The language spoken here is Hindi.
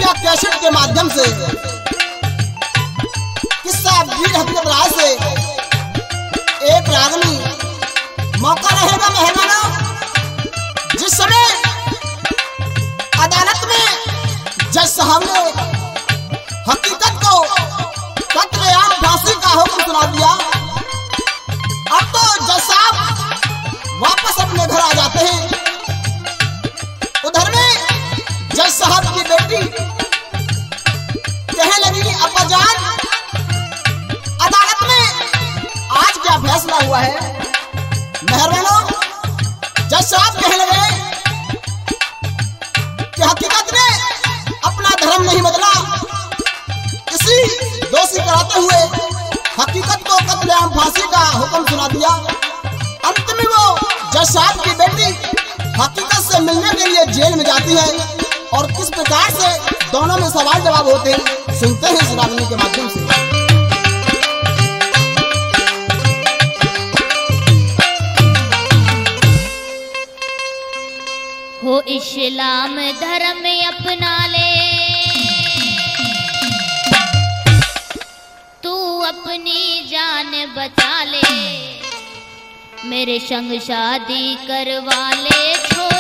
क्या कैसेट के माध्यम से किस्सा वीर हकीकत राय से एक रागनी मौका रहेगा मेहमानों, जिस समय अदालत में जज साहब ने हकीकत को कत्लेआम फांसी का हुक्म सुना दिया। अब तो जज साहब वापस अपने घर आ जाते हैं। उधर में जज साहब की बेटी कहने लगी, अब्बा जान, अदालत में आज क्या फैसला हुआ है? मेहरबानों, जज साहब कहने लगे कि हकीकत ने अपना धर्म नहीं बदला। इसी दोषी कराते हुए हकीकत को कत्लेआम फांसी का हुक्म सुना दिया। अंत में वो जज साहब की बेटी हकीकत से मिलने के लिए जेल में जाती है और किस प्रकार से दोनों में सवाल जवाब होते हैं, सुनते हैं इस रागनी के माध्यम से। हो इस्लाम धर्म अपना ले, तू अपनी जान बचा ले, मेरे संग शादी करवा ले।